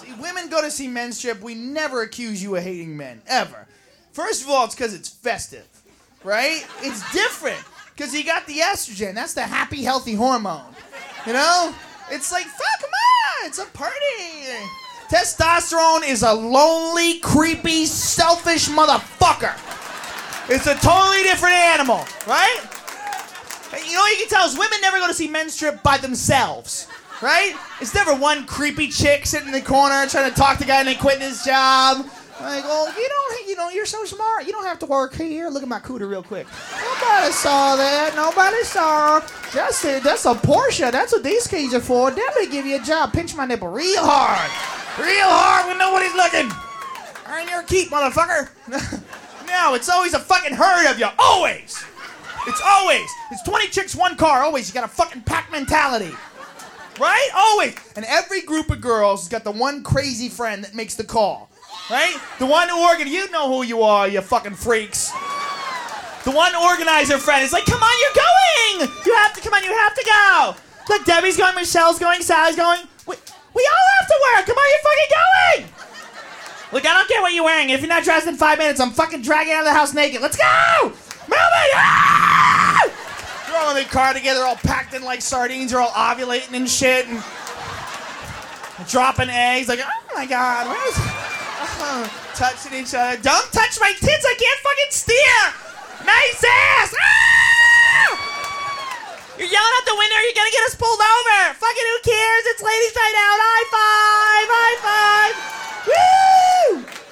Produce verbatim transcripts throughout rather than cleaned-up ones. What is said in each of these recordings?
See, women go to see men strip, we never accuse you of hating men, ever. First of all, it's because it's festive, right? It's different, because you got the estrogen. That's the happy, healthy hormone, you know? It's like, fuck, come on, it's a party. Testosterone is a lonely, creepy, selfish motherfucker. It's a totally different animal, right? And you know what you can tell is women never go to see men strip by themselves, right? It's never one creepy chick sitting in the corner trying to talk to the guy and then quitting his job. Like, oh, you don't, you know, you're so smart. You don't have to work here. Look at my cooter real quick. Nobody saw that. Nobody saw. That's it. That's a Porsche. That's what these keys are for. Let me give you a job. Pinch my nipple real hard. Real hard when nobody's looking. Earn your keep, motherfucker. No, it's always a fucking herd of you. Always. It's always. It's twenty chicks, one car. Always. You got a fucking pack mentality. Right? Always. And every group of girls has got the one crazy friend that makes the call. Right? The one who organizes, you know who you are, you fucking freaks. The one organizer friend is like, come on, you're going! You have to, come on, you have to go! Look, Debbie's going, Michelle's going, Sally's going. We, we all have to work, come on, you're fucking going! Look, I don't care what you're wearing. If you're not dressed in five minutes, I'm fucking dragging out of the house naked. Let's go! Move it! Ah! You're all in the car together, all packed in like sardines, you're all ovulating and shit, and dropping eggs, like, oh my God, what is... Uh, touching each other. Don't touch my tits, I can't fucking steer! Nice ass! Ah! You're yelling out the window, you're gonna get us pulled over! Fucking who cares? It's ladies night out! High five! High five! Woo!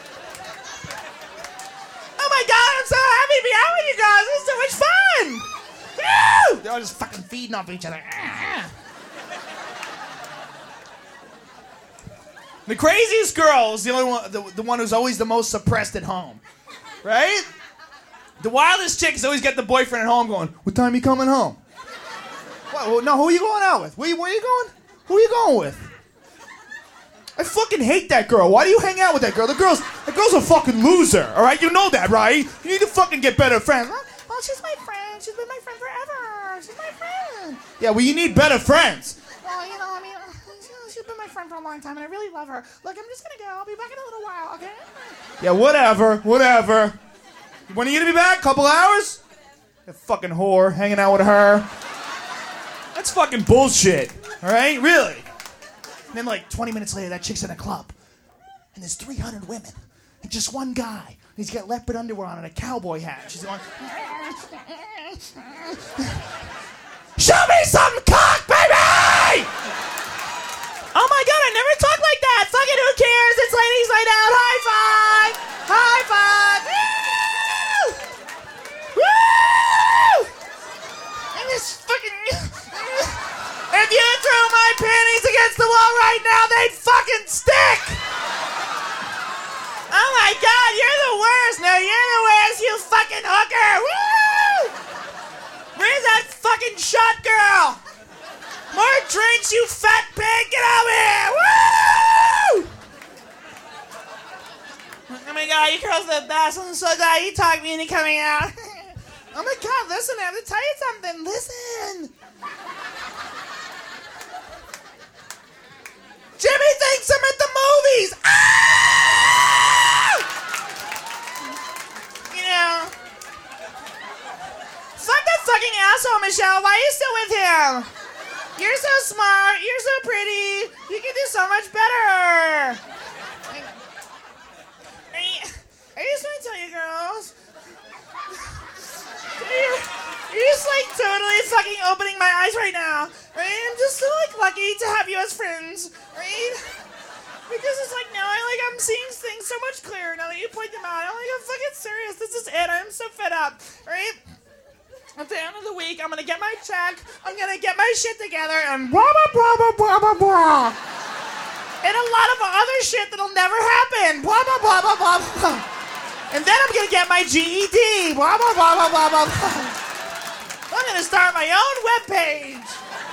Oh my God, I'm so happy to be out with you guys! This is so much fun! Woo! They're all just fucking feeding off each other. Ah! The craziest girl is the only one, the, the one who's always the most suppressed at home, right? The wildest chick has always got the boyfriend at home going, what time you coming home? What, well, no, who are you going out with? Where, you, where are you going? Who are you going with? I fucking hate that girl. Why do you hang out with that girl? The girl's, the girl's a fucking loser, all right? You know that, right? You need to fucking get better friends. Well, well, she's my friend. She's been my friend forever. She's my friend. Yeah, well, you need better friends. Well, you know, I mean... She's been my friend for a long time, and I really love her. Look, I'm just gonna go. I'll be back in a little while, okay? Yeah, whatever, whatever. When are you gonna be back? Couple hours? You fucking whore, hanging out with her. That's fucking bullshit, all right? Really? And then, like, twenty minutes later, that chick's in a club, and there's three hundred women, and just one guy. He's got leopard underwear on and a cowboy hat. She's going, show me some cock, baby! Oh my God, I never talk like that! Fucking who cares? It's ladies night out! High five! High five! Woo! Woo! And this fucking... If you threw my panties against the wall right now, they'd fucking stick! Oh my God, you're the worst! No, you're the worst, you fucking hooker! Woo! Where's that fucking shot girl? More drinks, you fat pig! Get over here! Woo! Oh my God, you girls are the best. I'm so glad you talked me into coming out. Oh my God, listen, I have to tell you something. Listen. Jimmy thinks I'm at the movies. Ah! You know. Fuck that fucking asshole, Michelle. Why are you still with him? You're so smart. You're so pretty. You can do so much better. I, I just want to tell you, girls. You're, you're just like totally fucking opening my eyes right now. Right? I'm just so like lucky to have you as friends. Right? Because it's like now I like I'm seeing things so much clearer now that you point them out. I'm like I'm fucking serious. This is it. I'm so fed up. Right? At the end of the week, I'm gonna get my check, I'm gonna get my shit together, and blah, blah, blah, blah, blah, blah. And a lot of other shit that'll never happen. Blah, blah, blah, blah, blah, blah. And then I'm gonna get my G E D. Blah, blah, blah, blah, blah, blah, blah. I'm gonna start my own webpage.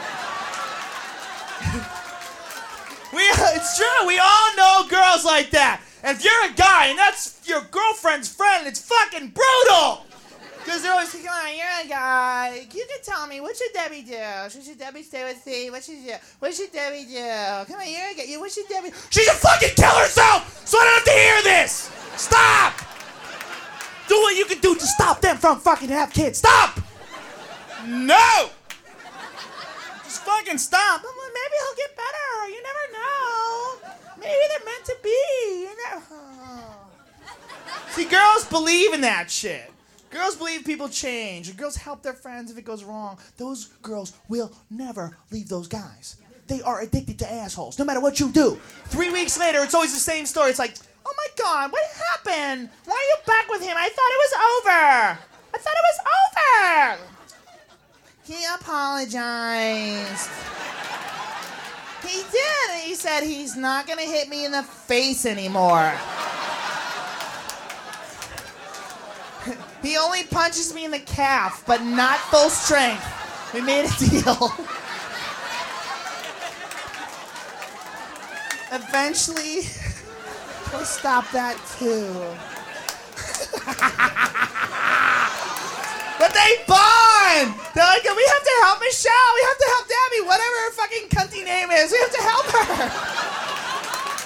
we, it's true, we all know girls like that. And if you're a guy and that's your girlfriend's friend, it's fucking brutal. Because they're always, come on, you're a guy. You can tell me, what should Debbie do? Should Debbie stay with Steve? What should she do? What should Debbie do? Come on, you're a guy. What should Debbie... She should fucking kill herself so I don't have to hear this. Stop. Do what you can do to stop them from fucking have kids. Stop. No. Just fucking stop. Maybe he'll get better. You never know. Maybe they're meant to be. You never... Oh. See, girls believe in that shit. Girls believe people change. Girls help their friends if it goes wrong. Those girls will never leave those guys. They are addicted to assholes, no matter what you do. Three weeks later, it's always the same story. It's like, oh my God, what happened? Why are you back with him? I thought it was over. I thought it was over. He apologized. He did. He said he's not going to hit me in the face anymore. He only punches me in the calf, but not full strength. We made a deal. Eventually, he'll stop that too. But they bond! They're like, we have to help Michelle. We have to help.